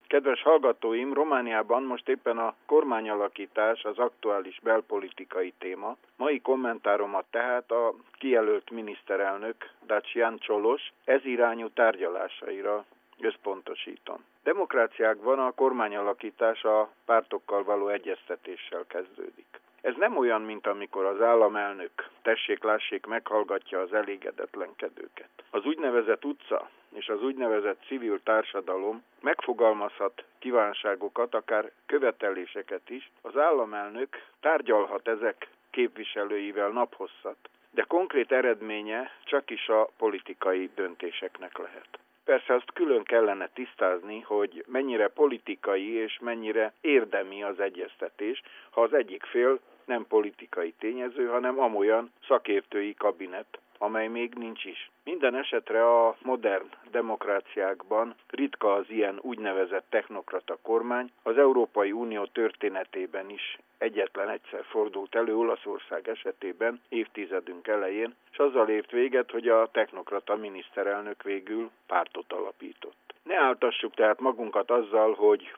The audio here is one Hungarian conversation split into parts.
Kedves hallgatóim, Romániában most éppen a kormányalakítás az aktuális belpolitikai téma. Mai kommentáromat tehát a kijelölt miniszterelnök, Dacian Csolos ezirányú tárgyalásaira összpontosítom. Demokráciákban a kormányalakítás a pártokkal való egyeztetéssel kezdődik. Ez nem olyan, mint amikor az államelnök tessék-lássék meghallgatja az elégedetlenkedőket. Az úgynevezett utca és az úgynevezett civil társadalom megfogalmazhat kívánságokat, akár követeléseket is. Az államelnök tárgyalhat ezek képviselőivel naphosszat, de konkrét eredménye csak is a politikai döntéseknek lehet. Persze azt külön kellene tisztázni, hogy mennyire politikai és mennyire érdemi az egyeztetés, ha az egyik fél nem politikai tényező, hanem amolyan szakértői kabinet, amely még nincs is. Minden esetre a modern demokráciákban ritka az ilyen úgynevezett technokrata kormány. Az Európai Unió történetében is egyetlen egyszer fordult elő, Olaszország esetében évtizedünk elején, és azzal ért véget, hogy a technokrata miniszterelnök végül pártot alapított. Ne áltassuk tehát magunkat azzal, hogy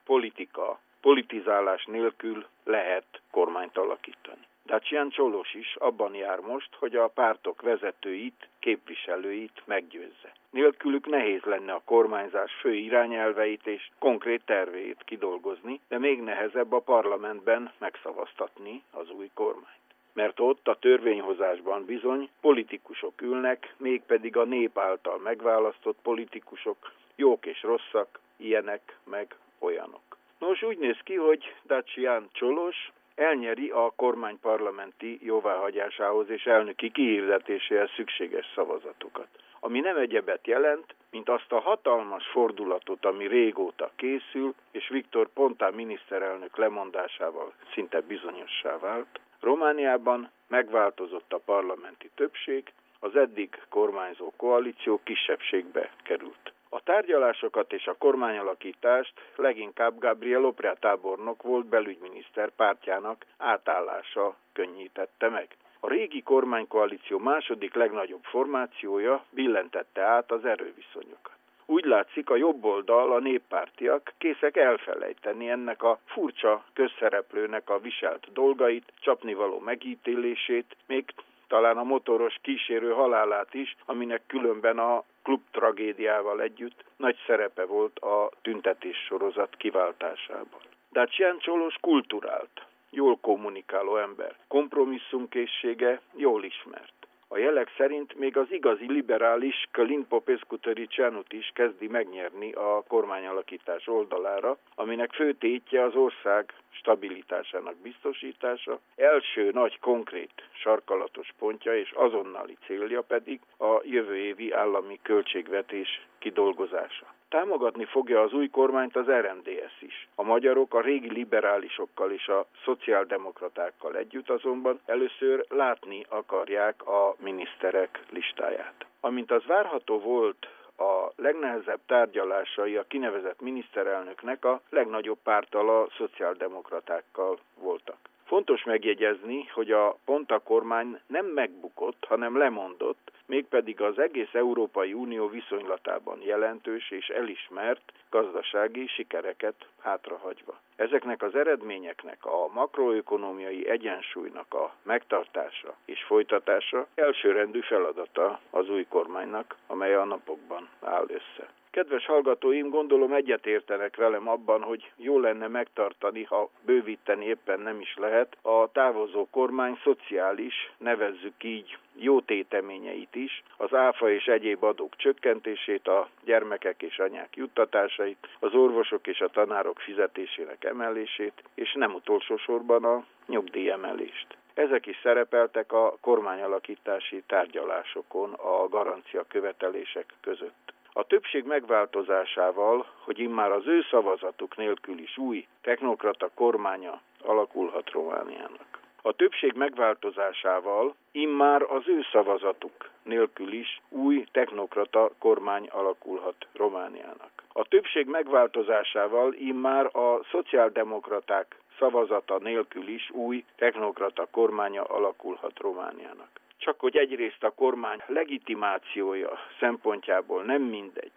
politizálás nélkül lehet kormányt alakítani. Dacian Csolos is abban jár most, hogy a pártok vezetőit, képviselőit meggyőzze. Nélkülük nehéz lenne a kormányzás fő irányelveit és konkrét terveit kidolgozni, de még nehezebb a parlamentben megszavaztatni az új kormányt. Mert ott a törvényhozásban bizony politikusok ülnek, mégpedig a nép által megválasztott politikusok, jók és rosszak, ilyenek meg olyanok. Nos, úgy néz ki, hogy Dacian Csolos elnyeri a kormány parlamenti jóváhagyásához és elnöki kihirdetéséhez szükséges szavazatokat. Ami nem egyebet jelent, mint azt a hatalmas fordulatot, ami régóta készül, és Victor Ponta miniszterelnök lemondásával szinte bizonyossá vált. Romániában megváltozott a parlamenti többség, az eddig kormányzó koalíció kisebbségbe került. A tárgyalásokat és a kormányalakítást leginkább Gabriel Oprea tábornok volt belügyminiszter pártjának átállása könnyítette meg. A régi kormánykoalíció második legnagyobb formációja billentette át az erőviszonyokat. Úgy látszik, a jobb oldal, a néppártiak készek elfelejteni ennek a furcsa közszereplőnek a viselt dolgait, csapnivaló megítélését, még talán a motoros kísérő halálát is, aminek különben a klub tragédiával együtt nagy szerepe volt a tüntetés sorozat kiváltásában. Dacian Csolos kulturált, jól kommunikáló ember, kompromisszumkészsége jól ismert. A jelek szerint még az igazi liberális Călin Popescu-Tăriceanut is kezdi megnyerni a kormányalakítás oldalára, aminek fő tétje az ország stabilitásának biztosítása, első nagy konkrét sarkalatos pontja és azonnali célja pedig a jövő évi állami költségvetés kidolgozása. Támogatni fogja az új kormányt az RMDSZ is. A magyarok a régi liberálisokkal és a szociáldemokratákkal együtt azonban először látni akarják a miniszterek listáját. Amint az várható volt, a legnehezebb tárgyalásai a kinevezett miniszterelnöknek a legnagyobb párttal, a szociáldemokratákkal voltak. Fontos megjegyezni, hogy a Ponta kormány nem megbukott, hanem lemondott, mégpedig az egész Európai Unió viszonylatában jelentős és elismert gazdasági sikereket hátrahagyva. Ezeknek az eredményeknek a makroökonómiai egyensúlynak a megtartása és folytatása elsőrendű feladata az új kormánynak, amely a napokban áll össze. Kedves hallgatóim, gondolom egyetértenek velem abban, hogy jó lenne megtartani, ha bővíteni éppen nem is lehet, a távozó kormány szociális, nevezzük így, jó téteményeit is, az áfa és egyéb adók csökkentését, a gyermekek és anyák juttatásait, az orvosok és a tanárok fizetésének emelését, és nem utolsó sorban a nyugdíjemelést. Ezek is szerepeltek a kormányalakítási tárgyalásokon a garancia követelések között. A többség megváltozásával, hogy immár az ő szavazatuk nélkül is új technokrata kormánya alakulhat Romániának. A többség megváltozásával immár az ő szavazatuk nélkül is új technokrata kormány alakulhat Romániának. A többség megváltozásával immár a szociáldemokraták szavazata nélkül is új technokrata kormánya alakulhat Romániának. Csak hogy egyrészt a kormány legitimációja szempontjából nem mindegy,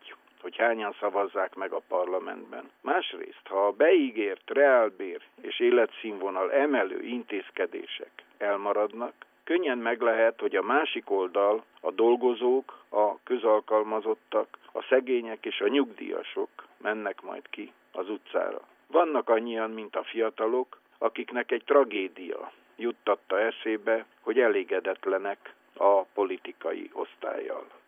hogy hányan szavazzák meg a parlamentben. Másrészt, ha a beígért reálbér és életszínvonal emelő intézkedések elmaradnak, könnyen meg lehet, hogy a másik oldal, a dolgozók, a közalkalmazottak, a szegények és a nyugdíjasok mennek majd ki az utcára. Vannak annyian, mint a fiatalok, akiknek egy tragédia juttatta eszébe, hogy elégedetlenek a politikai osztállyal.